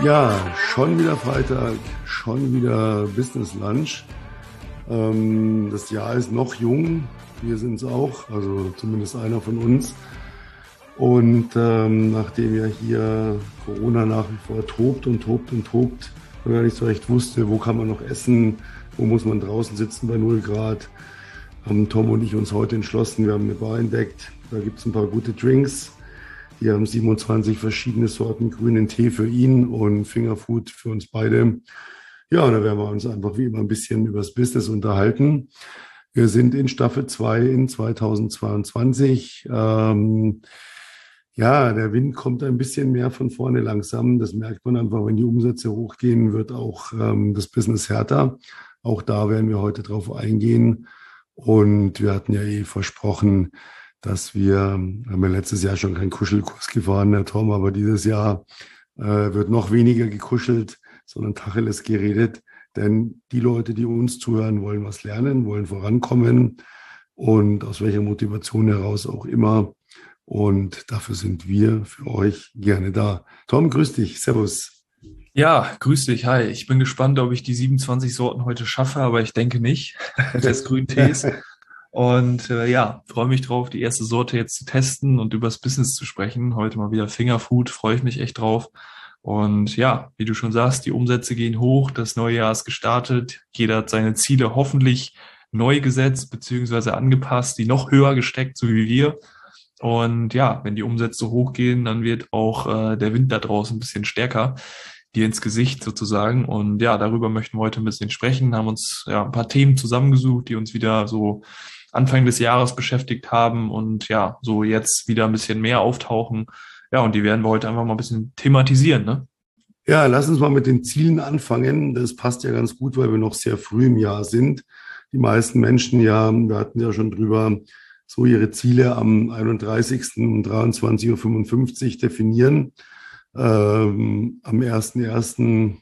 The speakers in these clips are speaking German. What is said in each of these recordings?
Ja, schon wieder Freitag, schon wieder Business Lunch. Das Jahr ist noch jung, wir sind es auch, also zumindest einer von uns. Und nachdem ja hier Corona nach wie vor tobt und tobt und tobt, man gar nicht so recht wusste, wo kann man noch essen, wo muss man draußen sitzen bei 0 Grad, haben Tom und ich uns heute entschlossen, wir haben eine Bar entdeckt, da gibt es ein paar gute Drinks. Die haben 27 verschiedene Sorten grünen Tee für ihn und Fingerfood für uns beide. Ja, da werden wir uns einfach wie immer ein bisschen über das Business unterhalten. Wir sind in Staffel 2 in 2022. Ja, der Wind kommt ein bisschen mehr von vorne langsam. Das merkt man einfach, wenn die Umsätze hochgehen, wird auch das Business härter. Auch da werden wir heute drauf eingehen. Und wir hatten ja versprochen, dass haben ja letztes Jahr schon keinen Kuschelkurs gefahren, Herr Tom, aber dieses Jahr wird noch weniger gekuschelt, sondern Tacheles geredet. Denn die Leute, die uns zuhören, wollen was lernen, wollen vorankommen und aus welcher Motivation heraus auch immer. Und dafür sind wir für euch gerne da. Tom, grüß dich. Servus. Ja, grüß dich. Hi. Ich bin gespannt, ob ich die 27 Sorten heute schaffe, aber ich denke nicht, des grünen Tees. Und ja, freue mich drauf, die erste Sorte jetzt zu testen und übers Business zu sprechen. Heute mal wieder Fingerfood, freue ich mich echt drauf. Und ja, wie du schon sagst, die Umsätze gehen hoch, das neue Jahr ist gestartet. Jeder hat seine Ziele hoffentlich neu gesetzt beziehungsweise angepasst, die noch höher gesteckt, so wie wir. Und ja, wenn die Umsätze hochgehen, dann wird auch der Wind da draußen ein bisschen stärker, dir ins Gesicht sozusagen. Und ja, darüber möchten wir heute ein bisschen sprechen, haben uns ja ein paar Themen zusammengesucht, die uns wieder so Anfang des Jahres beschäftigt haben und ja, so jetzt wieder ein bisschen mehr auftauchen. Ja, und die werden wir heute einfach mal ein bisschen thematisieren, ne? Ja, lass uns mal mit den Zielen anfangen. Das passt ja ganz gut, weil wir noch sehr früh im Jahr sind. Die meisten Menschen, ja, wir hatten ja schon drüber, so ihre Ziele am 31. um 23:55 Uhr definieren. Am 1.1.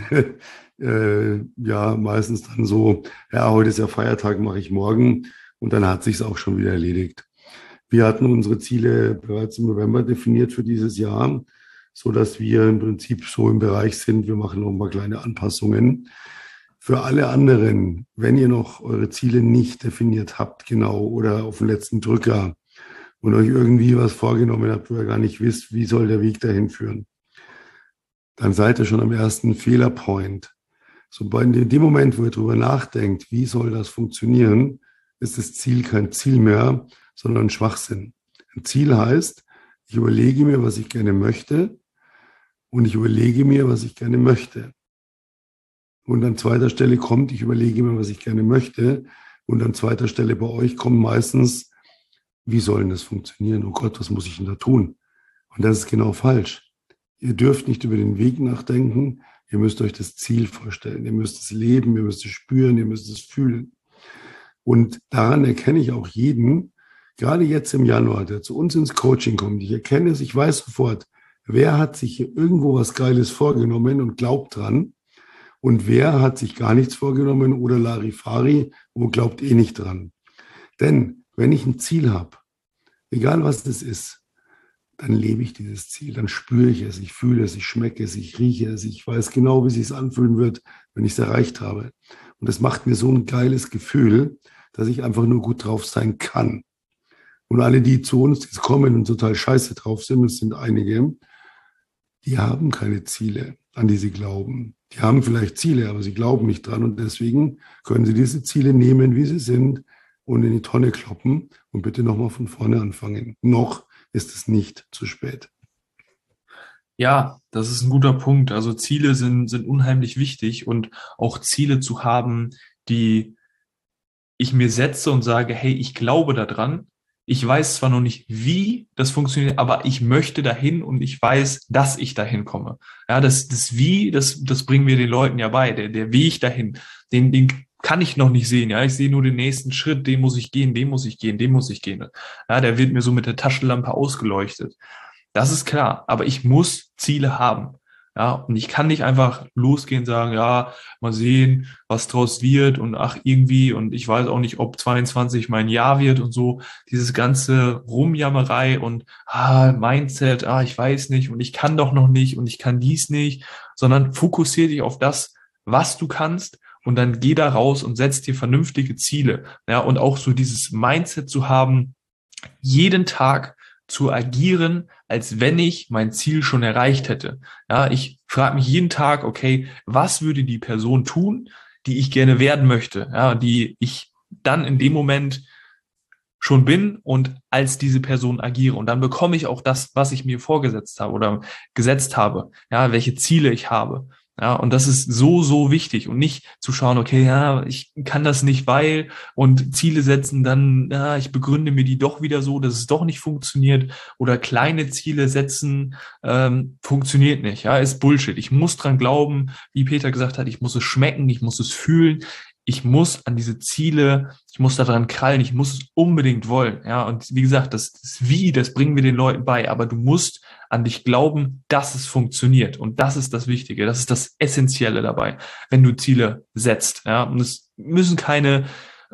Ja, meistens dann so, ja, heute ist ja Feiertag, mache ich morgen. Und dann hat sich's auch schon wieder erledigt. Wir hatten unsere Ziele bereits im November definiert für dieses Jahr, so dass wir im Prinzip so im Bereich sind. Wir machen noch ein paar kleine Anpassungen. Für alle anderen, wenn ihr noch eure Ziele nicht definiert habt, genau, oder auf den letzten Drücker und euch irgendwie was vorgenommen habt, wo ihr gar nicht wisst, wie soll der Weg dahin führen, dann seid ihr schon am ersten Fehlerpoint. So in dem Moment, wo ihr darüber nachdenkt, wie soll das funktionieren, ist das Ziel kein Ziel mehr, sondern Schwachsinn. Ein Ziel heißt, ich überlege mir, was ich gerne möchte und ich überlege mir, was ich gerne möchte. Und an zweiter Stelle kommt, ich überlege mir, was ich gerne möchte. Und an zweiter Stelle bei euch kommt meistens, wie soll denn das funktionieren? Oh Gott, was muss ich denn da tun? Und das ist genau falsch. Ihr dürft nicht über den Weg nachdenken. Ihr müsst euch das Ziel vorstellen. Ihr müsst es leben, ihr müsst es spüren, ihr müsst es fühlen. Und daran erkenne ich auch jeden, gerade jetzt im Januar, der zu uns ins Coaching kommt. Ich erkenne es, ich weiß sofort, wer hat sich hier irgendwo was Geiles vorgenommen und glaubt dran. Und wer hat sich gar nichts vorgenommen oder Larifari und glaubt nicht dran. Denn wenn ich ein Ziel habe, egal was das ist, dann lebe ich dieses Ziel, dann spüre ich es, ich fühle es, ich schmecke es, ich rieche es, ich weiß genau, wie es sich anfühlen wird, wenn ich es erreicht habe. Und das macht mir so ein geiles Gefühl, dass ich einfach nur gut drauf sein kann. Und alle, die zu uns jetzt kommen und total scheiße drauf sind, das sind einige, die haben keine Ziele, an die sie glauben. Die haben vielleicht Ziele, aber sie glauben nicht dran. Und deswegen können sie diese Ziele nehmen, wie sie sind, und in die Tonne kloppen und bitte nochmal von vorne anfangen. Noch ist es nicht zu spät. Ja, das ist ein guter Punkt. Also Ziele sind unheimlich wichtig und auch Ziele zu haben, die ich mir setze und sage, hey, ich glaube daran. Ich weiß zwar noch nicht, wie das funktioniert, aber ich möchte dahin und ich weiß, dass ich dahin komme. Ja, das Wie, das bringen wir den Leuten ja bei. Der Weg dahin, den kann ich noch nicht sehen. Ja, ich sehe nur den nächsten Schritt, den muss ich gehen, den muss ich gehen, den muss ich gehen. Ja, der wird mir so mit der Taschenlampe ausgeleuchtet. Das ist klar, aber ich muss Ziele haben. Ja, und ich kann nicht einfach losgehen und sagen, ja, mal sehen, was draus wird und ach, irgendwie, und ich weiß auch nicht, ob 22 mein Jahr wird und so. Dieses ganze Rumjammerei und Mindset, ich weiß nicht und ich kann doch noch nicht und ich kann dies nicht, sondern fokussiere dich auf das, was du kannst und dann geh da raus und setz dir vernünftige Ziele. Ja, und auch so dieses Mindset zu haben, jeden Tag zu agieren, als wenn ich mein Ziel schon erreicht hätte. Ja, ich frage mich jeden Tag, okay, was würde die Person tun, die ich gerne werden möchte, ja, die ich dann in dem Moment schon bin und als diese Person agiere. Und dann bekomme ich auch das, was ich mir vorgesetzt habe oder gesetzt habe, ja, welche Ziele ich habe. Ja, und das ist so, so wichtig und nicht zu schauen, okay, ja, ich kann das nicht, weil und Ziele setzen, dann, ja, ich begründe mir die doch wieder so, dass es doch nicht funktioniert oder kleine Ziele setzen, funktioniert nicht, ja, ist Bullshit. Ich muss dran glauben, wie Peter gesagt hat, ich muss es schmecken, ich muss es fühlen, ich muss an diese Ziele, ich muss daran krallen, ich muss es unbedingt wollen. Ja, und wie gesagt, das Wie, das bringen wir den Leuten bei, aber du musst an dich glauben, dass es funktioniert. Und das ist das Wichtige, das ist das Essentielle dabei, wenn du Ziele setzt. Ja, und es müssen keine,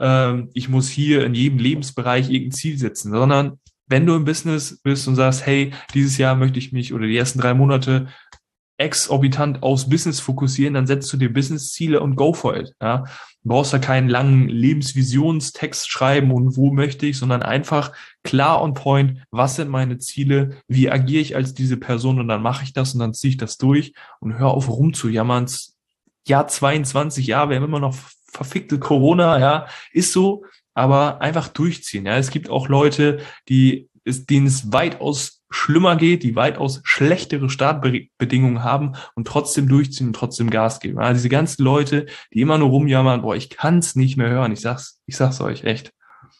ich muss hier in jedem Lebensbereich irgendein Ziel setzen, sondern wenn du im Business bist und sagst, hey, dieses Jahr möchte ich mich oder die ersten 3 Monate exorbitant aufs Business fokussieren, dann setzt du dir Business-Ziele und go for it. Ja. Du brauchst da keinen langen Lebensvisionstext schreiben und wo möchte ich, sondern einfach klar on point, was sind meine Ziele, wie agiere ich als diese Person und dann mache ich das und dann ziehe ich das durch und hör auf rumzujammern. Jahr 22, ja, wir haben immer noch verfickte Corona, ja, ist so, aber einfach durchziehen. Ja. Es gibt auch Leute, denen es weitaus schlimmer geht, die weitaus schlechtere Startbedingungen haben und trotzdem durchziehen und trotzdem Gas geben. Also diese ganzen Leute, die immer nur rumjammern, boah, ich kann es nicht mehr hören. Ich sag's euch, echt.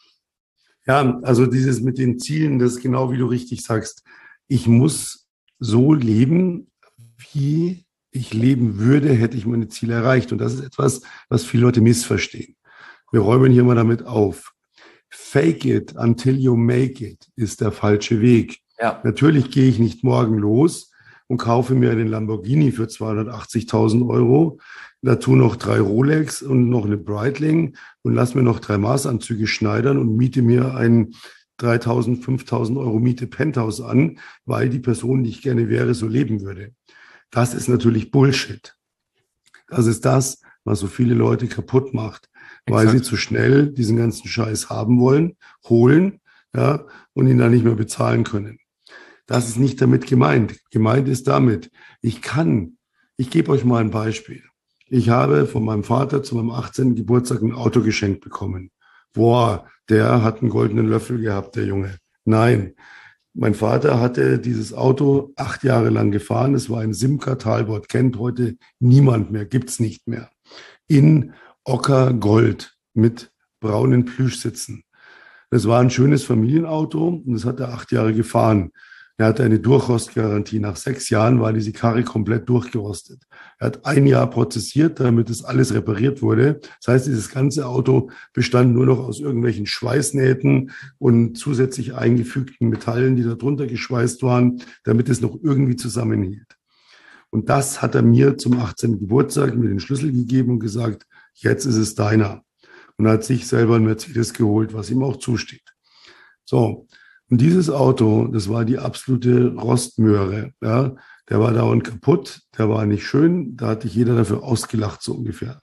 Ja, also dieses mit den Zielen, das ist genau wie du richtig sagst. Ich muss so leben, wie ich leben würde, hätte ich meine Ziele erreicht. Und das ist etwas, was viele Leute missverstehen. Wir räumen hier mal damit auf. Fake it until you make it ist der falsche Weg. Ja. Natürlich gehe ich nicht morgen los und kaufe mir einen Lamborghini für 280.000 Euro, dazu noch 3 Rolex und noch eine Breitling und lass mir noch 3 Maßanzüge schneidern und miete mir ein 3.000, 5.000 Euro Miete Penthouse an, weil die Person, die ich gerne wäre, so leben würde. Das ist natürlich Bullshit. Das ist das, was so viele Leute kaputt macht, weil Exakt. sie zu schnell diesen ganzen Scheiß haben wollen, holen, ja, und ihn dann nicht mehr bezahlen können. Das ist nicht damit gemeint. Gemeint ist damit, ich gebe euch mal ein Beispiel. Ich habe von meinem Vater zu meinem 18. Geburtstag ein Auto geschenkt bekommen. Boah, der hat einen goldenen Löffel gehabt, der Junge. Nein, mein Vater hatte dieses Auto 8 Jahre lang gefahren. Es war ein Simca Talbot, kennt heute niemand mehr, gibt's nicht mehr. In Ockergold mit braunen Plüschsitzen. Das war ein schönes Familienauto und das hat er 8 Jahre gefahren. Er hatte eine Durchrostgarantie. Nach 6 Jahren war diese Karre komplett durchgerostet. Er hat 1 Jahr prozessiert, damit das alles repariert wurde. Das heißt, dieses ganze Auto bestand nur noch aus irgendwelchen Schweißnähten und zusätzlich eingefügten Metallen, die da drunter geschweißt waren, damit es noch irgendwie zusammenhielt. Und das hat er mir zum 18. Geburtstag mir den Schlüssel gegeben und gesagt, jetzt ist es deiner. Und er hat sich selber ein Mercedes geholt, was ihm auch zusteht. So. Und dieses Auto, das war die absolute Rostmöhre. Ja, der war dauernd kaputt, der war nicht schön, da hat dich jeder dafür ausgelacht, so ungefähr.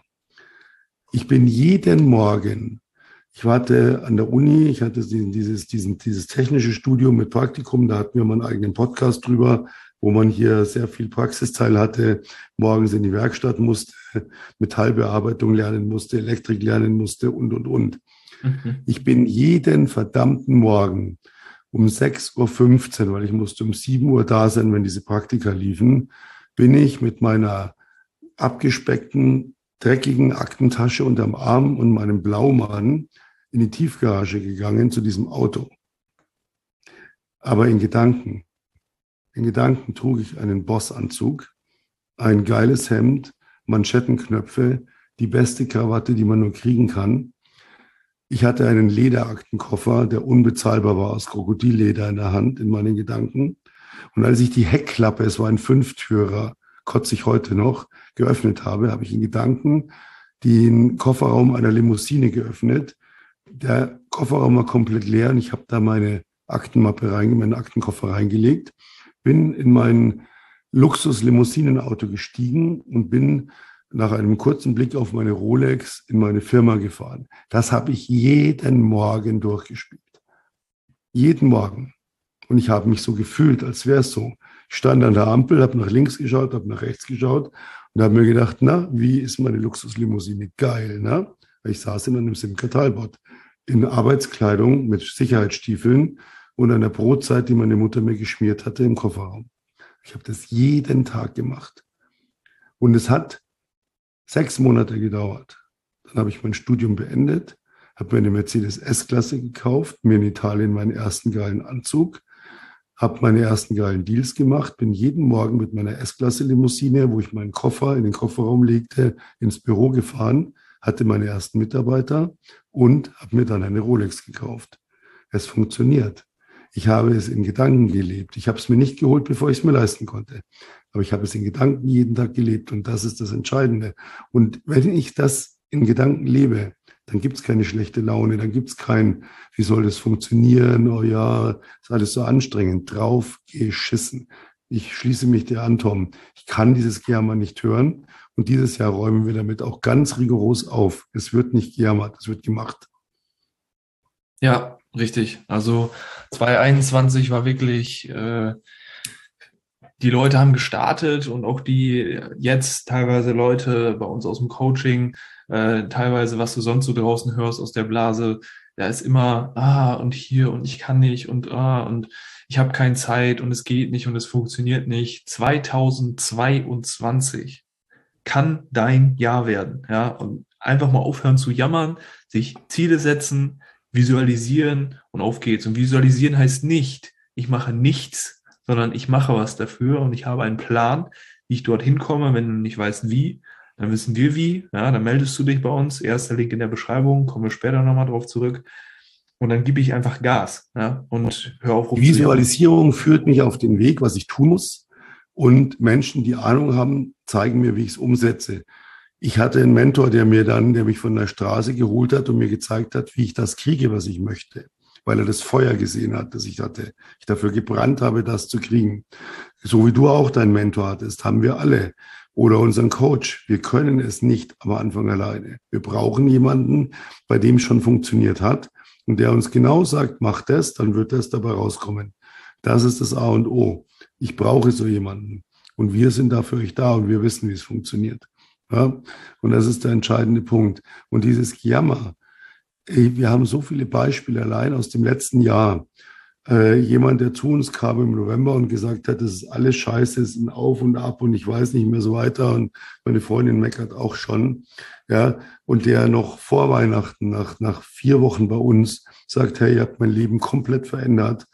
Ich bin jeden Morgen, ich hatte an der Uni, ich hatte dieses technische Studium mit Praktikum, da hatten wir mal einen eigenen Podcast drüber, wo man hier sehr viel Praxisteil hatte, morgens in die Werkstatt musste, Metallbearbeitung lernen musste, Elektrik lernen musste und. Mhm. Ich bin jeden verdammten Morgen um 6.15 Uhr, weil ich musste um 7 Uhr da sein, wenn diese Praktika liefen, bin ich mit meiner abgespeckten, dreckigen Aktentasche unterm Arm und meinem Blaumann in die Tiefgarage gegangen zu diesem Auto. Aber in Gedanken trug ich einen Bossanzug, ein geiles Hemd, Manschettenknöpfe, die beste Krawatte, die man nur kriegen kann. Ich hatte einen Lederaktenkoffer, der unbezahlbar war, aus Krokodilleder in der Hand, in meinen Gedanken. Und als ich die Heckklappe, es war ein 5-Türer, kotze ich heute noch, geöffnet habe, habe ich in Gedanken den Kofferraum einer Limousine geöffnet. Der Kofferraum war komplett leer und ich habe da meine Aktenmappe meinen Aktenkoffer reingelegt, bin in mein Luxus-Limousinenauto gestiegen und bin nach einem kurzen Blick auf meine Rolex in meine Firma gefahren. Das habe ich jeden Morgen durchgespielt. Jeden Morgen. Und ich habe mich so gefühlt, als wäre es so. Ich stand an der Ampel, habe nach links geschaut, habe nach rechts geschaut und habe mir gedacht, na, wie ist meine Luxuslimousine? Geil, ne? Ich saß in einem Simca Talbot in Arbeitskleidung mit Sicherheitsstiefeln und einer Brotzeit, die meine Mutter mir geschmiert hatte im Kofferraum. Ich habe das jeden Tag gemacht. Und es hat 6 Monate gedauert. Dann habe ich mein Studium beendet, habe mir eine Mercedes S-Klasse gekauft, mir in Italien meinen ersten geilen Anzug, habe meine ersten geilen Deals gemacht, bin jeden Morgen mit meiner S-Klasse-Limousine, wo ich meinen Koffer in den Kofferraum legte, ins Büro gefahren, hatte meine ersten Mitarbeiter und habe mir dann eine Rolex gekauft. Es funktioniert. Ich habe es in Gedanken gelebt. Ich habe es mir nicht geholt, bevor ich es mir leisten konnte. Aber ich habe es in Gedanken jeden Tag gelebt und das ist das Entscheidende. Und wenn ich das in Gedanken lebe, dann gibt es keine schlechte Laune, dann gibt es kein, wie soll das funktionieren, oh ja, ist alles so anstrengend, drauf geschissen. Ich schließe mich dir an, Tom. Ich kann dieses Gejammer nicht hören und dieses Jahr räumen wir damit auch ganz rigoros auf. Es wird nicht gejammert, es wird gemacht. Ja, richtig. Also 2021 war wirklich, die Leute haben gestartet und auch die jetzt teilweise Leute bei uns aus dem Coaching, teilweise, was du sonst so draußen hörst aus der Blase, da ist immer, und hier und ich kann nicht und ich habe keine Zeit und es geht nicht und es funktioniert nicht. 2022 kann dein Jahr werden, ja, und einfach mal aufhören zu jammern, sich Ziele setzen, visualisieren und auf geht's. Und visualisieren heißt nicht, ich mache nichts, sondern ich mache was dafür und ich habe einen Plan, wie ich dorthin komme. Wenn du nicht weißt, wie, dann wissen wir wie. Ja, dann meldest du dich bei uns. Erster Link in der Beschreibung, kommen wir später nochmal drauf zurück. Und dann gebe ich einfach Gas, ja, und hör auf Die rumzujammern. Visualisierung führt mich auf den Weg, was ich tun muss. Und Menschen, die Ahnung haben, zeigen mir, wie ich es umsetze. Ich hatte einen Mentor, der mich von der Straße geholt hat und mir gezeigt hat, wie ich das kriege, was ich möchte, weil er das Feuer gesehen hat, das ich hatte. Ich dafür gebrannt habe, das zu kriegen. So wie du auch deinen Mentor hattest, haben wir alle. Oder unseren Coach. Wir können es nicht am Anfang alleine. Wir brauchen jemanden, bei dem es schon funktioniert hat und der uns genau sagt, mach das, dann wird das dabei rauskommen. Das ist das A und O. Ich brauche so jemanden. Und wir sind da für euch da und wir wissen, wie es funktioniert. Ja? Und das ist der entscheidende Punkt. Und dieses Jammer, wir haben so viele Beispiele allein aus dem letzten Jahr. Jemand, der zu uns kam im November und gesagt hat, das ist alles scheiße, es ist ein Auf und Ab und ich weiß nicht mehr so weiter und meine Freundin meckert auch schon. Ja, und der noch vor Weihnachten, nach 4 Wochen bei uns, sagt, hey, ihr habt mein Leben komplett verändert.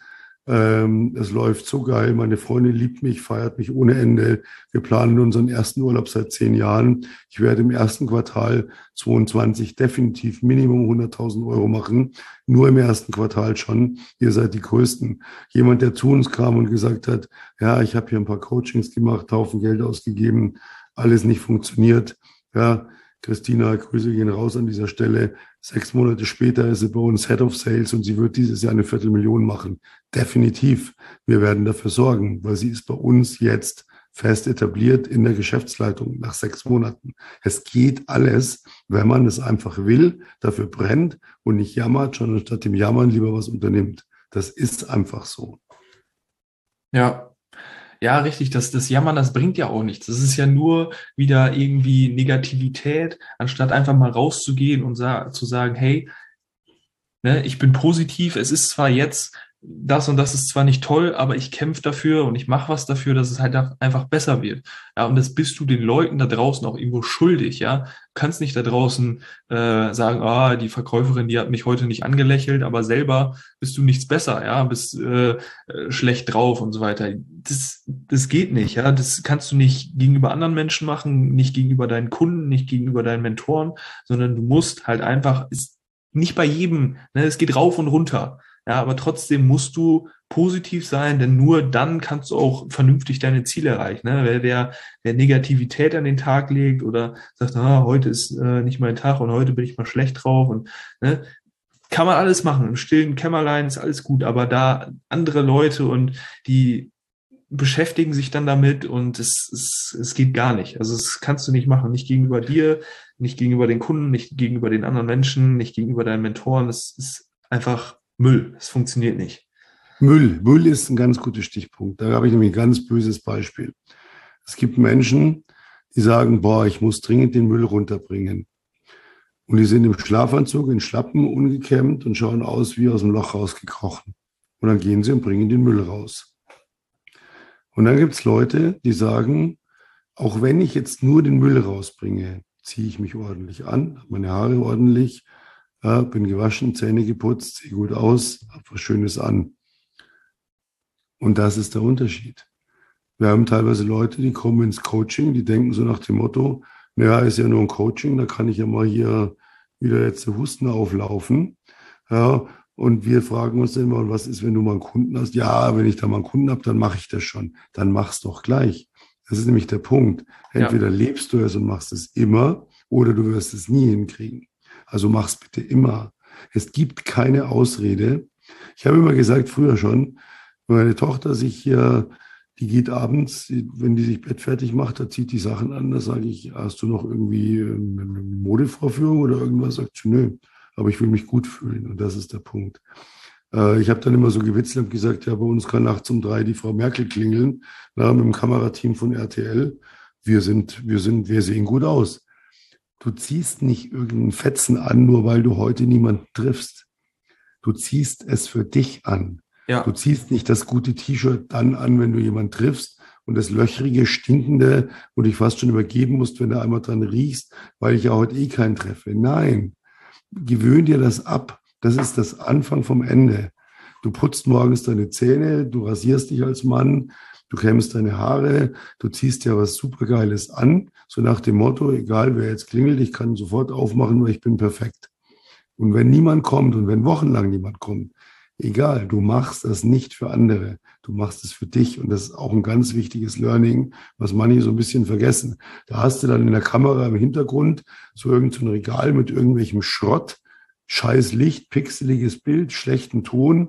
Es läuft so geil. Meine Freundin liebt mich, feiert mich ohne Ende. Wir planen unseren ersten Urlaub seit 10 Jahren. Ich werde im ersten Quartal 22 definitiv Minimum 100.000 Euro machen. Nur im ersten Quartal schon. Ihr seid die Größten. Jemand, der zu uns kam und gesagt hat, ja, ich habe hier ein paar Coachings gemacht, Haufen Geld ausgegeben, alles nicht funktioniert. Ja, Christina, Grüße gehen raus an dieser Stelle. 6 Monate später ist sie bei uns Head of Sales und sie wird dieses Jahr eine Viertelmillion machen. Definitiv. Wir werden dafür sorgen, weil sie ist bei uns jetzt fest etabliert in der Geschäftsleitung nach 6 Monaten. Es geht alles, wenn man es einfach will, dafür brennt und nicht jammert, sondern statt dem Jammern lieber was unternimmt. Das ist einfach so. Ja. Ja, richtig, das Jammern, das bringt ja auch nichts. Das ist ja nur wieder irgendwie Negativität, anstatt einfach mal rauszugehen und zu sagen, hey, ne, ich bin positiv, es ist zwar jetzt, das und das ist zwar nicht toll, aber ich kämpfe dafür und ich mache was dafür, dass es halt einfach besser wird. Ja, und das bist du den Leuten da draußen auch irgendwo schuldig, ja. Du kannst nicht da draußen sagen, die Verkäuferin, die hat mich heute nicht angelächelt, aber selber bist du nichts besser, ja, bist schlecht drauf und so weiter. Das geht nicht, ja. Das kannst du nicht gegenüber anderen Menschen machen, nicht gegenüber deinen Kunden, nicht gegenüber deinen Mentoren, sondern du musst halt einfach, nicht bei jedem, ne, es geht rauf und runter. Ja, aber trotzdem musst du positiv sein, denn nur dann kannst du auch vernünftig deine Ziele erreichen. Ne? Wer Negativität an den Tag legt oder sagt, heute ist nicht mein Tag und heute bin ich mal schlecht drauf und ne, kann man alles machen. Im stillen Kämmerlein ist alles gut, aber da andere Leute und die beschäftigen sich dann damit und es geht gar nicht. Also das kannst du nicht machen. Nicht gegenüber dir, nicht gegenüber den Kunden, nicht gegenüber den anderen Menschen, nicht gegenüber deinen Mentoren. Das ist einfach Müll. Es funktioniert nicht. Müll ist ein ganz guter Stichpunkt. Da habe ich nämlich ein ganz böses Beispiel. Es gibt Menschen, die sagen, boah, ich muss dringend den Müll runterbringen. Und die sind im Schlafanzug, in Schlappen, ungekämmt und schauen aus wie aus dem Loch rausgekrochen. Und dann gehen sie und bringen den Müll raus. Und dann gibt es Leute, die sagen, auch wenn ich jetzt nur den Müll rausbringe, ziehe ich mich ordentlich an, habe meine Haare ordentlich, bin gewaschen, Zähne geputzt, sehe gut aus, habe was Schönes an. Und das ist der Unterschied. Wir haben teilweise Leute, die kommen ins Coaching, die denken so nach dem Motto, naja, ist ja nur ein Coaching, da kann ich ja mal hier wieder jetzt der Husten auflaufen. Ja, und wir fragen uns dann immer, was ist, wenn du mal einen Kunden hast? Ja, wenn ich da mal einen Kunden habe, dann mache ich das schon. Dann mach's doch gleich. Das ist nämlich der Punkt. Ja, Entweder lebst du es und machst es immer oder du wirst es nie hinkriegen. Also mach's bitte immer. Es gibt keine Ausrede. Ich habe immer gesagt, früher schon, wenn meine Tochter sich hier, die geht abends, wenn die sich bettfertig macht, da zieht die Sachen an, da sage ich, hast du noch irgendwie eine Modevorführung oder irgendwas? Sagt sie, nö, aber ich will mich gut fühlen und das ist der Punkt. Ich habe dann immer so gewitzelt und gesagt, ja, bei uns kann nachts um 3 die Frau Merkel klingeln, mit dem Kamerateam von RTL. Wir sehen gut aus. Du ziehst nicht irgendeinen Fetzen an, nur weil du heute niemanden triffst. Du ziehst es für dich an. Du ja, ziehst nicht das gute T-Shirt dann an, wenn du jemanden triffst und das löchrige, stinkende, wo du dich fast schon übergeben musst, wenn du einmal dran riechst, weil ich ja heute eh keinen treffe. Nein, gewöhn dir das ab. Das ist das Anfang vom Ende. Du putzt morgens deine Zähne, du rasierst dich als Mann, du kämmst deine Haare, du ziehst dir was Supergeiles an, so nach dem Motto, egal wer jetzt klingelt, ich kann sofort aufmachen, weil ich bin perfekt. Und wenn niemand kommt und wenn wochenlang niemand kommt, egal, du machst das nicht für andere, du machst es für dich. Und das ist auch ein ganz wichtiges Learning, was manche so ein bisschen vergessen. Da hast du dann in der Kamera im Hintergrund so irgendein Regal mit irgendwelchem Schrott, scheiß Licht, pixeliges Bild, schlechten Ton,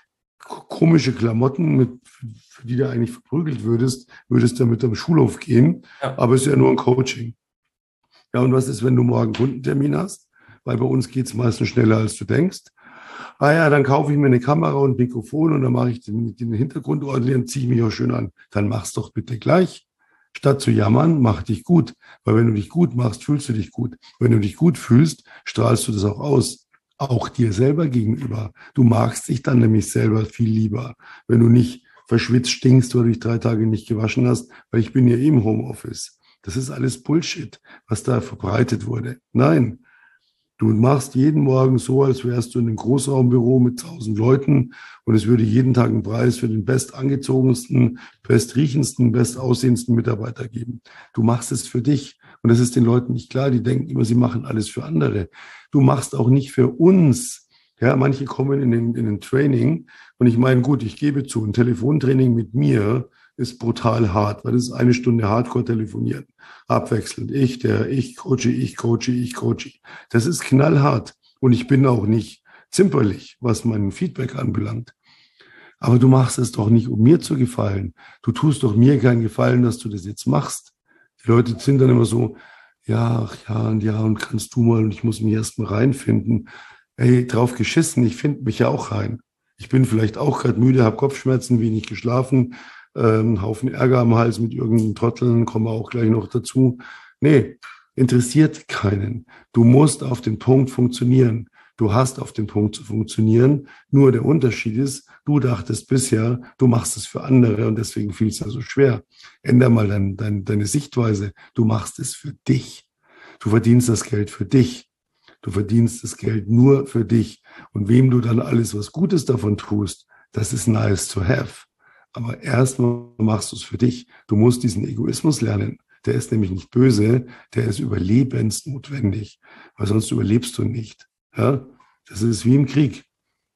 komische Klamotten, für die du eigentlich verprügelt würdest du mit am Schulhof gehen. ja, Aber es ist ja nur ein Coaching. Ja, und was ist, wenn du morgen Kundentermin hast? Weil bei uns geht es meistens schneller, als du denkst. Ah ja, dann kaufe ich mir eine Kamera und ein Mikrofon und dann mache ich den Hintergrund ordentlich und ziehe mich auch schön an. Dann mach's doch bitte gleich. Statt zu jammern, mach dich gut. Weil wenn du dich gut machst, fühlst du dich gut. Wenn du dich gut fühlst, strahlst du das auch aus. Auch dir selber gegenüber. Du magst dich dann nämlich selber viel lieber, wenn du nicht verschwitzt stinkst, weil du dich 3 Tage nicht gewaschen hast, weil ich bin ja eh im Homeoffice. Das ist alles Bullshit, was da verbreitet wurde. Nein, du machst jeden Morgen so, als wärst du in einem Großraumbüro mit 1000 Leuten und es würde jeden Tag einen Preis für den bestangezogensten, bestriechendsten, bestaussehendsten Mitarbeiter geben. Du machst es für dich und das ist den Leuten nicht klar. Die denken immer, sie machen alles für andere. Du machst auch nicht für uns. Ja, manche kommen in den Training und ich meine, gut, ich gebe zu, ein Telefontraining mit mir ist brutal hart, weil das ist 1 Stunde Hardcore telefonieren. Abwechselnd. Ich coache, ich coache, ich coache. Das ist knallhart. Und ich bin auch nicht zimperlich, was mein Feedback anbelangt. Aber du machst es doch nicht, um mir zu gefallen. Du tust doch mir keinen Gefallen, dass du das jetzt machst. Die Leute sind dann immer so, ja, ach ja, und kannst du mal, und ich muss mich erst mal reinfinden. Ey, drauf geschissen, ich finde mich ja auch rein. Ich bin vielleicht auch gerade müde, habe Kopfschmerzen, wenig geschlafen, einen Haufen Ärger am Hals mit irgendeinen Trotteln, komme auch gleich noch dazu. Nee, interessiert keinen. Du musst auf den Punkt funktionieren. Du hast auf den Punkt zu funktionieren. Nur der Unterschied ist, du dachtest bisher, du machst es für andere und deswegen fiel es ja so schwer. Änder mal deine Sichtweise. Du machst es für dich. Du verdienst das Geld für dich. Du verdienst das Geld nur für dich. Und wem du dann alles was Gutes davon tust, das ist nice to have. Aber erstmal machst du es für dich. Du musst diesen Egoismus lernen. Der ist nämlich nicht böse, der ist überlebensnotwendig, weil sonst überlebst du nicht. Ja? Das ist wie im Krieg.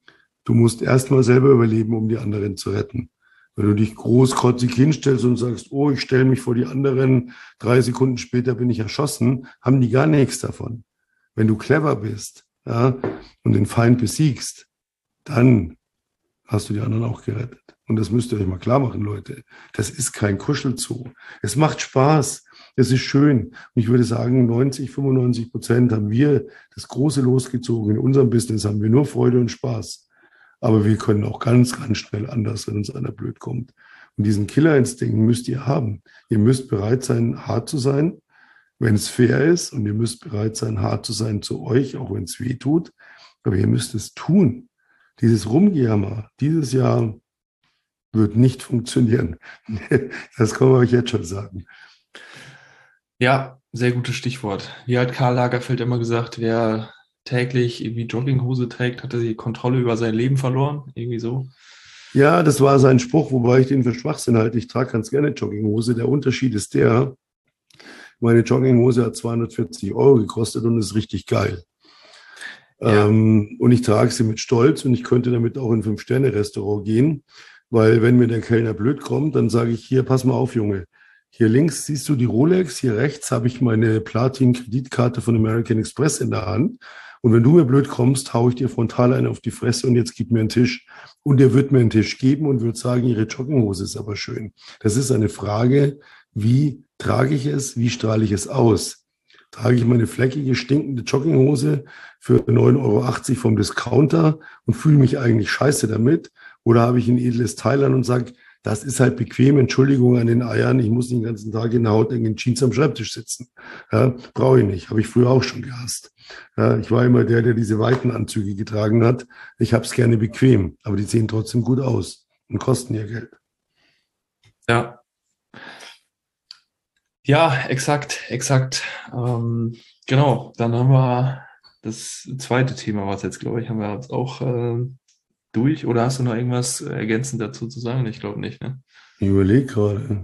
Du musst erst mal selber überleben, um die anderen zu retten. Wenn du dich großkotzig hinstellst und sagst, oh, ich stelle mich vor die anderen, 3 Sekunden später bin ich erschossen, haben die gar nichts davon. Wenn du clever bist, ja, und den Feind besiegst, dann hast du die anderen auch gerettet. Und das müsst ihr euch mal klar machen, Leute. Das ist kein Kuschelzoo. Es macht Spaß. Es ist schön. Und ich würde sagen, 90, 95% haben wir das große losgezogen. In unserem Business haben wir nur Freude und Spaß. Aber wir können auch ganz, ganz schnell anders, wenn uns einer blöd kommt. Und diesen Killerinstinkt müsst ihr haben. Ihr müsst bereit sein, hart zu sein, wenn es fair ist. Und ihr müsst bereit sein, hart zu sein zu euch, auch wenn es weh tut. Aber ihr müsst es tun. Dieses Rumgejammer dieses Jahr wird nicht funktionieren. Das kann man euch jetzt schon sagen. Ja, sehr gutes Stichwort. Wie hat Karl Lagerfeld immer gesagt, wer täglich irgendwie Jogginghose trägt, hatte die Kontrolle über sein Leben verloren. Irgendwie so. Ja, das war sein Spruch, wobei ich den für Schwachsinn halte. Ich trage ganz gerne Jogginghose. Der Unterschied ist der, meine Jogginghose hat 240 Euro gekostet und ist richtig geil. Ja. Und ich trage sie mit Stolz und ich könnte damit auch in ein 5-Sterne-Restaurant gehen, weil wenn mir der Kellner blöd kommt, dann sage ich, hier, pass mal auf, Junge. Hier links siehst du die Rolex, hier rechts habe ich meine Platin-Kreditkarte von American Express in der Hand. Und wenn du mir blöd kommst, haue ich dir frontal eine auf die Fresse und jetzt gib mir einen Tisch. Und er wird mir einen Tisch geben und wird sagen, ihre Jogginghose ist aber schön. Das ist eine Frage, wie trage ich es, wie strahle ich es aus? Trage ich meine fleckige, stinkende Jogginghose für 9,80 Euro vom Discounter und fühle mich eigentlich scheiße damit? Oder habe ich ein edles Teil an und sage, das ist halt bequem, Entschuldigung an den Eiern, ich muss den ganzen Tag in der hautengen Jeans am Schreibtisch sitzen. Ja, brauche ich nicht, habe ich früher auch schon gehasst. Ja, ich war immer der diese weiten Anzüge getragen hat. Ich habe es gerne bequem, aber die sehen trotzdem gut aus und kosten ja Geld. Ja. Ja, exakt. Genau, dann haben wir das zweite Thema, was jetzt, glaube ich, haben wir jetzt auch durch. Oder hast du noch irgendwas ergänzend dazu zu sagen? Ich glaube nicht, ne? Ich überlege gerade.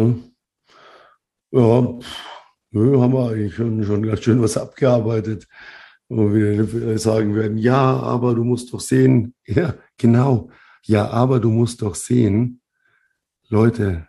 Ja, nö, haben wir eigentlich schon ganz schön was abgearbeitet. Wo wir sagen werden, ja, aber du musst doch sehen. Ja, genau. Ja, aber du musst doch sehen. Leute,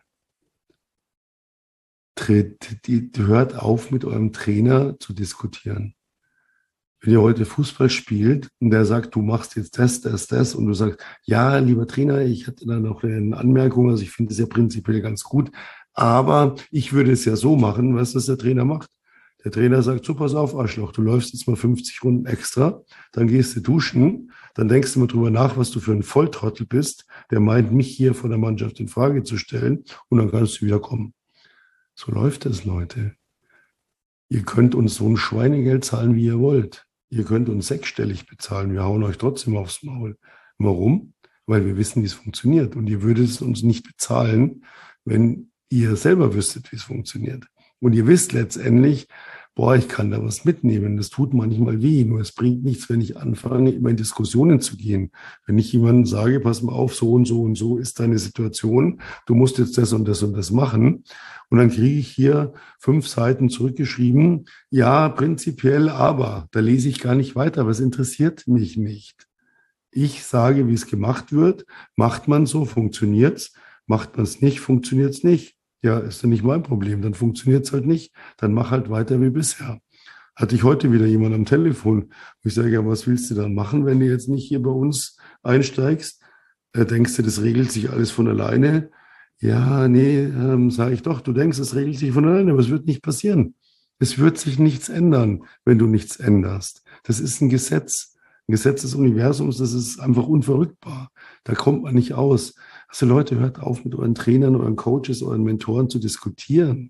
hört auf, mit eurem Trainer zu diskutieren. Wenn ihr heute Fußball spielt und der sagt, du machst jetzt das und du sagst, ja, lieber Trainer, ich hatte da noch eine Anmerkung, also ich finde es ja prinzipiell ganz gut, aber ich würde es ja so machen, was das der Trainer macht. Der Trainer sagt, so, pass auf, Arschloch, du läufst jetzt mal 50 Runden extra, dann gehst du duschen, dann denkst du mal drüber nach, was du für ein Volltrottel bist, der meint, mich hier vor der Mannschaft in Frage zu stellen und dann kannst du wieder kommen. So läuft es, Leute. Ihr könnt uns so ein Schweinegeld zahlen, wie ihr wollt. Ihr könnt uns 6-stellig bezahlen. Wir hauen euch trotzdem aufs Maul. Warum? Weil wir wissen, wie es funktioniert. Und ihr würdet es uns nicht bezahlen, wenn ihr selber wüsstet, wie es funktioniert. Und ihr wisst letztendlich, boah, ich kann da was mitnehmen. Das tut manchmal weh. Nur es bringt nichts, wenn ich anfange, immer in Diskussionen zu gehen. Wenn ich jemandem sage, pass mal auf, so und so und so ist deine Situation. Du musst jetzt das und das und das machen. Und dann kriege ich hier 5 Seiten zurückgeschrieben. Ja, prinzipiell, aber da lese ich gar nicht weiter. Aber es interessiert mich nicht. Ich sage, wie es gemacht wird. Macht man so, funktioniert's. Macht man es nicht, funktioniert's nicht. Ja, ist ja nicht mein Problem. Dann funktioniert es halt nicht. Dann mach halt weiter wie bisher. Hatte ich heute wieder jemand am Telefon. Ich sage, ja, was willst du dann machen, wenn du jetzt nicht hier bei uns einsteigst? Denkst du, das regelt sich alles von alleine? Ja, nee, sage ich doch. Du denkst, es regelt sich von alleine, aber es wird nicht passieren. Es wird sich nichts ändern, wenn du nichts änderst. Das ist ein Gesetz. Ein Gesetz des Universums, das ist einfach unverrückbar. Da kommt man nicht aus. Also Leute, hört auf, mit euren Trainern, euren Coaches, euren Mentoren zu diskutieren.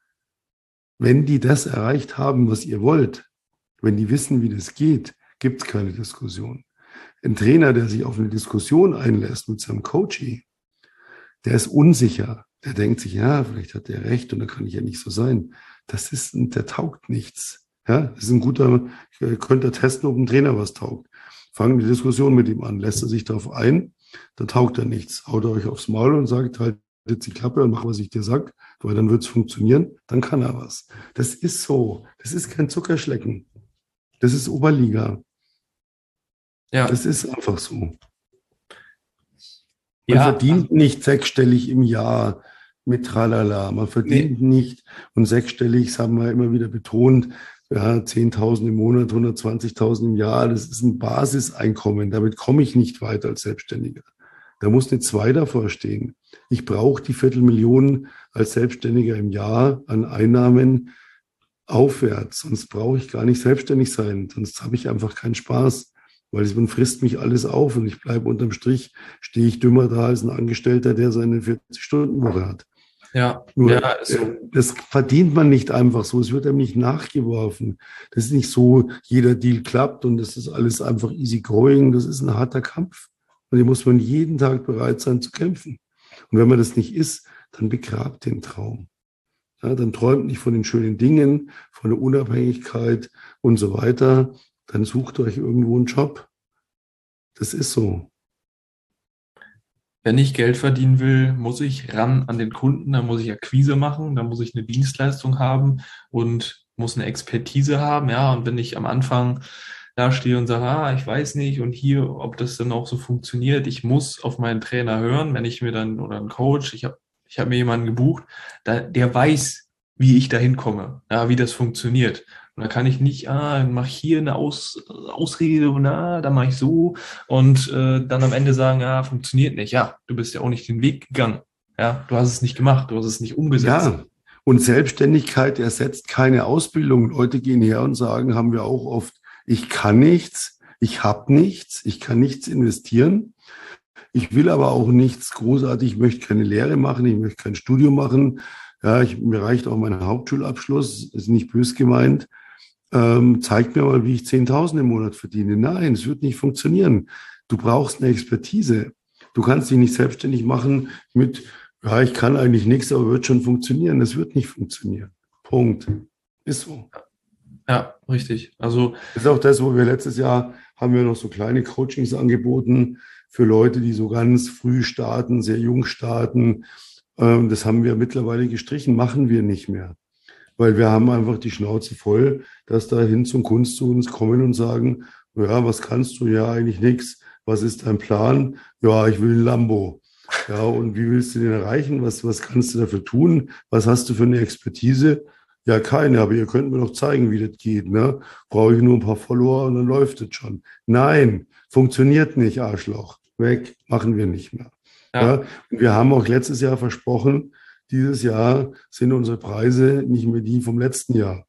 Wenn die das erreicht haben, was ihr wollt, wenn die wissen, wie das geht, gibt es keine Diskussion. Ein Trainer, der sich auf eine Diskussion einlässt mit seinem Coachee, der ist unsicher. Der denkt sich, ja, vielleicht hat der recht und da kann ich ja nicht so sein. Der taugt nichts. Ja, das ist ein guter, könnt ihr testen, ob ein Trainer was taugt. Fangen die Diskussion mit ihm an, lässt er sich darauf ein, da taugt er nichts. Haut er euch aufs Maul und sagt, halt jetzt die Klappe und mach, was ich dir sag, weil dann wird es funktionieren, dann kann er was. Das ist so. Das ist kein Zuckerschlecken. Das ist Oberliga. Ja. Das ist einfach so. Man Ja, verdient nicht sechsstellig im Jahr mit Tralala. Man nee, verdient nicht, und sechsstellig, das haben wir immer wieder betont, ja, 10.000 im Monat, 120.000 im Jahr, das ist ein Basiseinkommen. Damit komme ich nicht weiter als Selbstständiger. Da muss eine 2 davor stehen. Ich brauche die Viertelmillion als Selbstständiger im Jahr an Einnahmen aufwärts. Sonst brauche ich gar nicht selbstständig sein. Sonst habe ich einfach keinen Spaß, weil man frisst mich alles auf und ich bleibe unterm Strich, stehe ich dümmer da als ein Angestellter, der seine 40-Stunden-Woche hat. ja, Nur, ja, ist so. das verdient man nicht einfach so. Es wird einem nicht nachgeworfen. Das ist nicht so, jeder Deal klappt und das ist alles einfach easy going. Das ist ein harter Kampf. Und den muss man jeden Tag bereit sein zu kämpfen. Und wenn man das nicht ist, dann begrabt den Traum. Ja, dann träumt nicht von den schönen Dingen, von der Unabhängigkeit und so weiter. Dann sucht euch irgendwo einen Job. Das ist so. Wenn ich Geld verdienen will, muss ich ran an den Kunden, dann muss ich Akquise machen, dann muss ich eine Dienstleistung haben und muss eine Expertise haben. Ja, und wenn ich am Anfang da stehe und sage, ich weiß nicht und hier, ob das dann auch so funktioniert, ich muss auf meinen Trainer hören, wenn ich mir dann, oder einen Coach, ich hab mir jemanden gebucht, der weiß, wie ich da hinkomme, ja, wie das funktioniert. Und da kann ich nicht, mach hier eine Ausrede und dann mache ich so und dann am Ende sagen, funktioniert nicht. Ja, du bist ja auch nicht den Weg gegangen. Ja, du hast es nicht gemacht, du hast es nicht umgesetzt. Ja, und Selbstständigkeit ersetzt keine Ausbildung. Leute gehen her und sagen, haben wir auch oft, ich kann nichts, ich habe nichts, ich kann nichts investieren. Ich will aber auch nichts großartig, ich möchte keine Lehre machen, ich möchte kein Studium machen. Ja, mir reicht auch mein Hauptschulabschluss, ist nicht bös gemeint. Zeig mir mal, wie ich 10.000 im Monat verdiene. Nein, es wird nicht funktionieren. Du brauchst eine Expertise. Du kannst dich nicht selbstständig machen mit, ja, ich kann eigentlich nichts, aber wird schon funktionieren. Das wird nicht funktionieren. Punkt. Ist so. Ja, richtig. Also, Das ist auch das, wo wir letztes Jahr haben wir noch so kleine Coachings angeboten für Leute, die so ganz früh starten, sehr jung starten. Das haben wir mittlerweile gestrichen, machen wir nicht mehr. Weil wir haben einfach die Schnauze voll, dass da Hinz und Kunst zu uns kommen und sagen, ja, was kannst du? Ja, eigentlich nichts. Was ist dein Plan? Ja, ich will ein Lambo. Ja, und wie willst du den erreichen? Was kannst du dafür tun? Was hast du für eine Expertise? Ja, keine, aber ihr könnt mir doch zeigen, wie das geht. Ne? Brauche ich nur ein paar Follower und dann läuft es schon. Nein, funktioniert nicht, Arschloch. Weg, machen wir nicht mehr. Ja, ja, und wir haben auch letztes Jahr versprochen, dieses Jahr sind unsere Preise nicht mehr die vom letzten Jahr.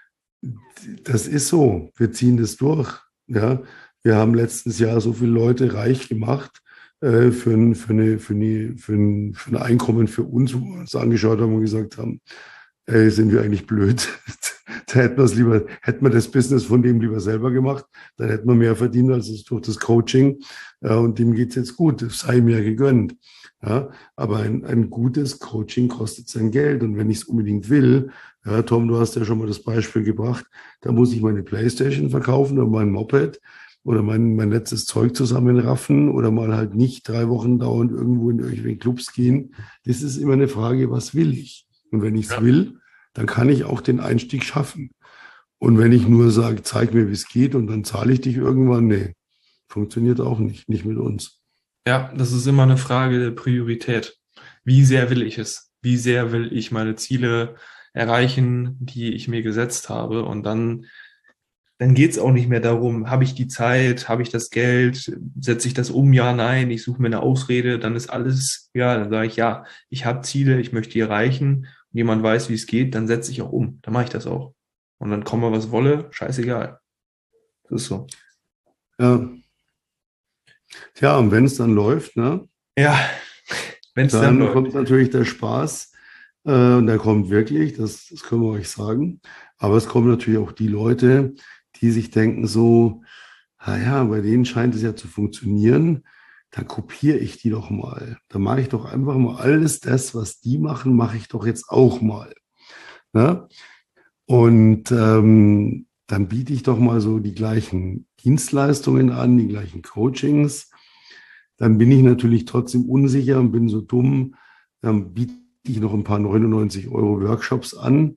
Das ist so. Wir ziehen das durch. Ja, wir haben letztes Jahr so viele Leute reich gemacht für ein Einkommen für uns, wo wir uns angeschaut haben und gesagt haben, ey, sind wir eigentlich blöd. Da hätten wir das Business von dem lieber selber gemacht, dann hätten wir mehr verdient als es durch das Coaching. Ja, und dem geht es jetzt gut, es sei mir gegönnt. Ja, aber ein gutes Coaching kostet sein Geld. Und wenn ich es unbedingt will, ja, Tom, du hast ja schon mal das Beispiel gebracht, da muss ich meine Playstation verkaufen oder mein Moped oder mein letztes Zeug zusammenraffen oder mal halt nicht 3 Wochen dauernd irgendwo in irgendwelche Clubs gehen. Das ist immer eine Frage, was will ich? Und wenn ich es ja, will, dann kann ich auch den Einstieg schaffen. Und wenn ich nur sage, zeig mir, wie es geht und dann zahle ich dich irgendwann, nee, funktioniert auch nicht, nicht mit uns. ja, das ist immer eine Frage der Priorität. Wie sehr will ich es? Wie sehr will ich meine Ziele erreichen, die ich mir gesetzt habe? Und dann geht es auch nicht mehr darum, habe ich die Zeit, habe ich das Geld, setze ich das um, ja, nein, ich suche mir eine Ausrede, dann ist alles, ja, dann sage ich, ja, ich habe Ziele, ich möchte die erreichen und jemand weiß, wie es geht, dann setze ich auch um, dann mache ich das auch. Und dann komme, was wolle, scheißegal. Das ist so. Ja, tja, und wenn es dann läuft, ne, Ja, wenn es dann dann läuft. kommt natürlich der Spaß. Und der kommt wirklich, das können wir euch sagen. Aber es kommen natürlich auch die Leute, die sich denken so, naja, bei denen scheint es ja zu funktionieren. Da kopiere ich die doch mal. Da mache ich doch einfach mal alles das, was die machen, mache ich doch jetzt auch mal. Ne? Und dann biete ich doch mal so die gleichen Dienstleistungen an, die gleichen Coachings. Dann bin ich natürlich trotzdem unsicher und bin so dumm. Dann biete ich noch ein paar 99 € Workshops an,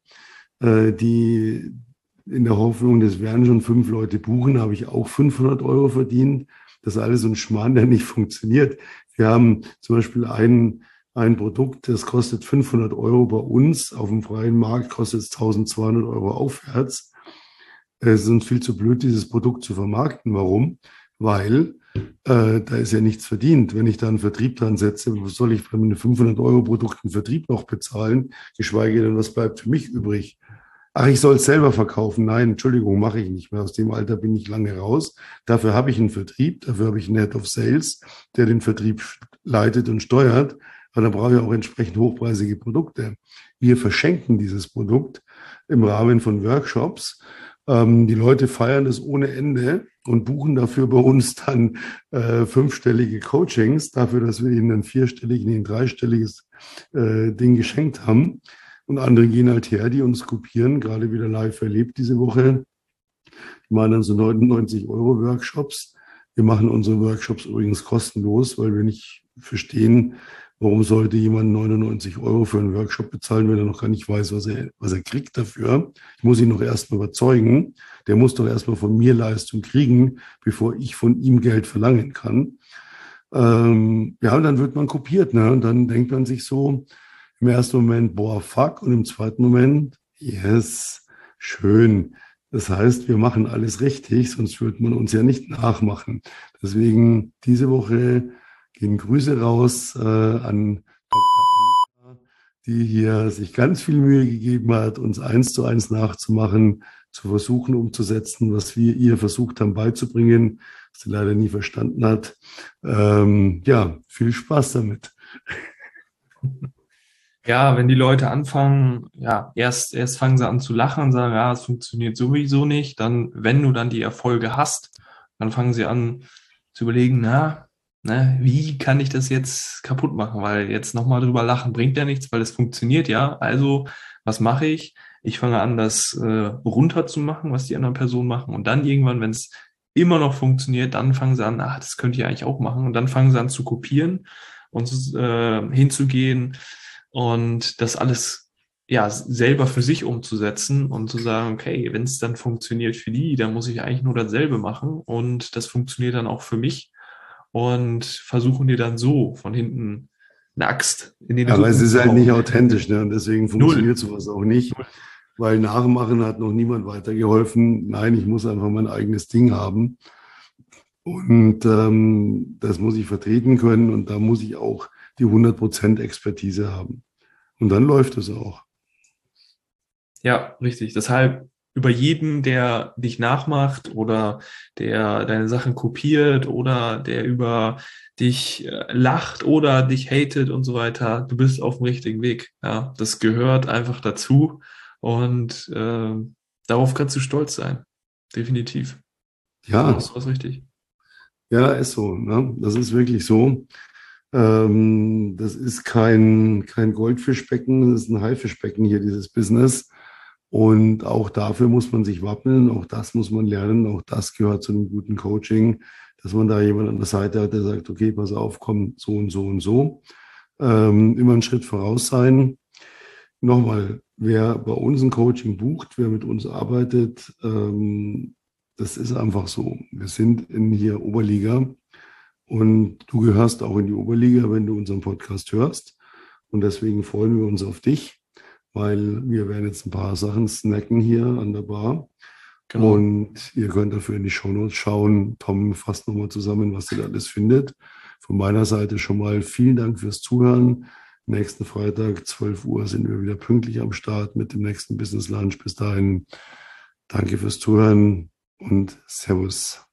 die in der Hoffnung, das werden schon 5 Leute buchen, habe ich auch 500 € verdient. Das ist alles so ein Schmarrn, der nicht funktioniert. Wir haben zum Beispiel ein Produkt, das kostet 500 Euro bei uns. Auf dem freien Markt kostet es 1200 Euro aufwärts. Es ist uns viel zu blöd, dieses Produkt zu vermarkten. Warum? Weil da ist ja nichts verdient. Wenn ich da einen Vertrieb dran setze, was soll ich bei einem 500-Euro-Produkt einen Vertrieb noch bezahlen? Geschweige denn, was bleibt für mich übrig? Ach, ich soll es selber verkaufen. Nein, Entschuldigung, mache ich nicht mehr. Aus dem Alter bin ich lange raus. Dafür habe ich einen Vertrieb, dafür habe ich einen Head of Sales, der den Vertrieb leitet und steuert. Aber dann brauche ich auch entsprechend hochpreisige Produkte. Wir verschenken dieses Produkt im Rahmen von Workshops. Die Leute feiern es ohne Ende und buchen dafür bei uns dann fünfstellige Coachings, dafür, dass wir ihnen ein vierstelliges, ein dreistelliges Ding geschenkt haben. Und andere gehen halt her, die uns kopieren, gerade wieder live erlebt diese Woche. Die machen dann so 99 Euro Workshops. Wir machen unsere Workshops übrigens kostenlos, weil wir nicht verstehen, warum sollte jemand 99 Euro für einen Workshop bezahlen, wenn er noch gar nicht weiß, was er kriegt dafür. Ich muss ihn noch erstmal überzeugen. Der muss doch erstmal von mir Leistung kriegen, bevor ich von ihm Geld verlangen kann. Ja, und dann wird man kopiert, ne? Und dann denkt man sich so im ersten Moment, boah, fuck. Und im zweiten Moment, yes, schön. Das heißt, wir machen alles richtig, sonst würde man uns ja nicht nachmachen. Deswegen diese Woche gehen Grüße raus an Dr. Annika, die hier sich ganz viel Mühe gegeben hat, uns 1:1 nachzumachen, zu versuchen umzusetzen, was wir ihr versucht haben beizubringen, was sie leider nie verstanden hat. Ja, viel Spaß damit. Ja, wenn die Leute anfangen, ja, erst fangen sie an zu lachen und sagen, ja, es funktioniert sowieso nicht. Dann, wenn du dann die Erfolge hast, dann fangen sie an zu überlegen, na, ne, wie kann ich das jetzt kaputt machen? Weil jetzt nochmal drüber lachen bringt ja nichts, weil es funktioniert ja. Also, was mache ich? Ich fange an, das runterzumachen, was die anderen Personen machen. Und dann irgendwann, wenn es immer noch funktioniert, dann fangen sie an, ach, das könnte ich eigentlich auch machen. Und dann fangen sie an zu kopieren und hinzugehen und das alles ja selber für sich umzusetzen und zu sagen, okay, wenn es dann funktioniert für die, dann muss ich eigentlich nur dasselbe machen und das funktioniert dann auch für mich und versuchen dir dann so von hinten eine Axt in den Aber Rücken es ist zu halt hauen. nicht authentisch, ne? Und deswegen funktioniert Null. sowas auch nicht, weil Nachmachen hat noch niemand weitergeholfen. Nein, ich muss einfach mein eigenes Ding haben. Und das muss ich vertreten können und da muss ich auch die 100% Expertise haben. Und dann läuft es auch. Ja, richtig. Deshalb über jeden, der dich nachmacht oder der deine Sachen kopiert oder der über dich lacht oder dich hatet und so weiter, du bist auf dem richtigen Weg. Ja, das gehört einfach dazu und darauf kannst du stolz sein. Definitiv. Da Ja, machst du was richtig. ja, ist so. Ne? Das ist wirklich so. Das ist kein Goldfischbecken, das ist ein Haifischbecken hier, dieses Business. Und auch dafür muss man sich wappnen, auch das muss man lernen, auch das gehört zu einem guten Coaching, dass man da jemanden an der Seite hat, der sagt, okay, pass auf, komm, so und so und so. Immer einen Schritt voraus sein. Nochmal, wer bei uns ein Coaching bucht, wer mit uns arbeitet, das ist einfach so. Wir sind in hier Oberliga und du gehörst auch in die Oberliga, wenn du unseren Podcast hörst. Und deswegen freuen wir uns auf dich, weil wir werden jetzt ein paar Sachen snacken hier an der Bar. Genau. Und ihr könnt dafür in die Shownotes schauen. Tom fasst nochmal zusammen, was ihr da alles findet. Von meiner Seite schon mal vielen Dank fürs Zuhören. Nächsten Freitag, 12 Uhr, sind wir wieder pünktlich am Start mit dem nächsten Business Lunch. Bis dahin, danke fürs Zuhören und Servus.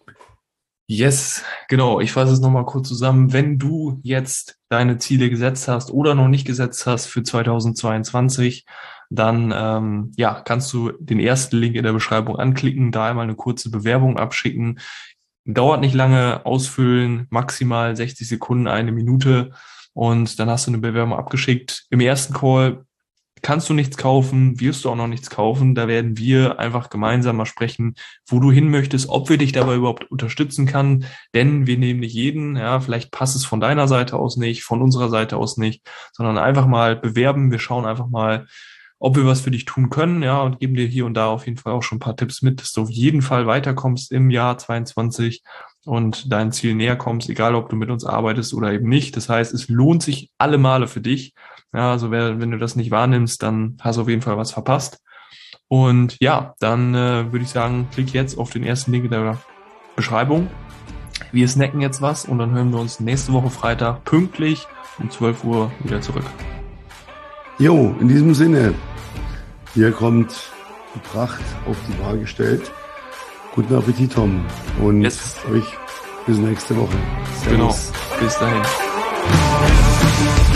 Yes, genau. Ich fasse es nochmal kurz zusammen. Wenn du jetzt deine Ziele gesetzt hast oder noch nicht gesetzt hast für 2022, dann ja, kannst du den ersten Link in der Beschreibung anklicken, da einmal eine kurze Bewerbung abschicken. Dauert nicht lange, ausfüllen, maximal 60 Sekunden, eine Minute und dann hast du eine Bewerbung abgeschickt. Im ersten Call kannst du nichts kaufen, wirst du auch noch nichts kaufen. Da werden wir einfach gemeinsam mal sprechen, wo du hin möchtest, ob wir dich dabei überhaupt unterstützen kann. Denn wir nehmen nicht jeden, ja, vielleicht passt es von deiner Seite aus nicht, von unserer Seite aus nicht, sondern einfach mal bewerben. Wir schauen einfach mal, ob wir was für dich tun können, ja, und geben dir hier und da auf jeden Fall auch schon ein paar Tipps mit, dass du auf jeden Fall weiterkommst im Jahr 22. und dein Ziel näher kommst, egal ob du mit uns arbeitest oder eben nicht. Das heißt, es lohnt sich alle Male für dich. Ja, also wenn du das nicht wahrnimmst, dann hast du auf jeden Fall was verpasst. Und ja, dann würde ich sagen, klick jetzt auf den ersten Link in der Beschreibung. Wir snacken jetzt was und dann hören wir uns nächste Woche Freitag pünktlich um 12 Uhr wieder zurück. Jo, in diesem Sinne, hier kommt die Pracht auf die Waage gestellt. Guten Appetit, Tom. Und euch bis nächste Woche. Servus. Genau, bis dahin.